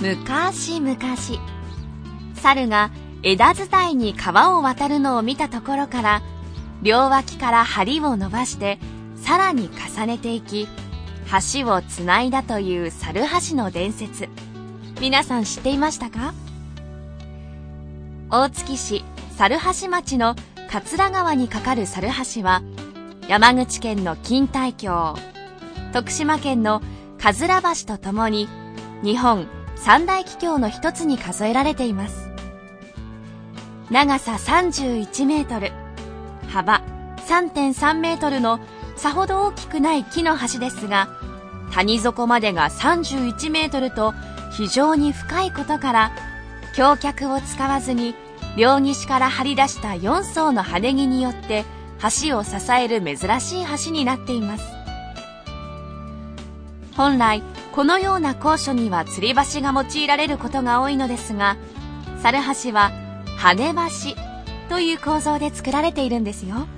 昔々、猿が枝伝いに川を渡るのを見たところから、両脇から針を伸ばしてさらに重ねていき、橋をつないだという猿橋の伝説。皆さん知っていましたか？大月市猿橋町の桂川に架かる猿橋は、山口県の錦帯橋、徳島県のかずら橋とともに日本三大奇橋の一つに数えられています。長さ31メートル、幅 3.3 メートルのさほど大きくない木の橋ですが、谷底までが31メートルと非常に深いことから、橋脚を使わずに両岸から張り出した4層の羽木によって橋を支える珍しい橋になっています。本来このような高所には吊り橋が用いられることが多いのですが、猿橋は跳ね橋という構造で作られているんですよ。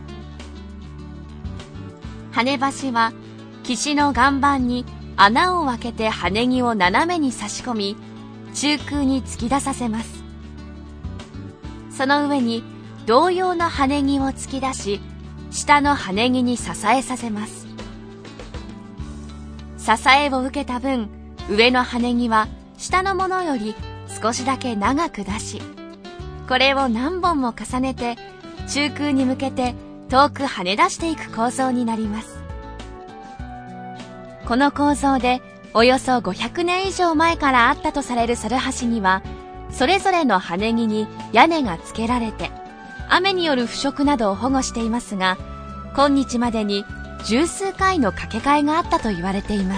跳ね橋は岸の岩盤に穴を開けて羽木を斜めに差し込み、中空に突き出させます。その上に同様の羽木を突き出し、下の羽木に支えさせます。支えを受けた分、上の羽木は下のものより少しだけ長く出し、これを何本も重ねて中空に向けて遠く跳ね出していく構造になります。この構造でおよそ500年以上前からあったとされる猿橋には、それぞれの羽木に屋根がつけられて、雨による腐食などを保護していますが、今日までに十数回の架け替えがあったと言われています。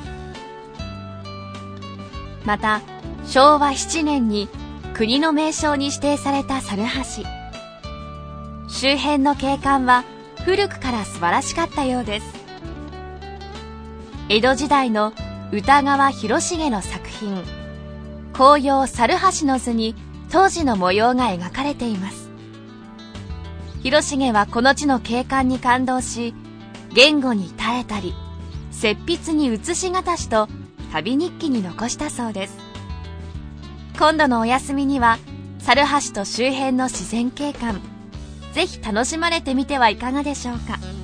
また、昭和7年に国の名勝に指定された猿橋。周辺の景観は古くから素晴らしかったようです。江戸時代の歌川広重の作品、紅葉猿橋の図に当時の模様が描かれています。広重はこの地の景観に感動し、言語に耐えたり、雪筆に写しがたしと旅日記に残したそうです。今度のお休みには、猿橋と周辺の自然景観、ぜひ楽しまれてみてはいかがでしょうか。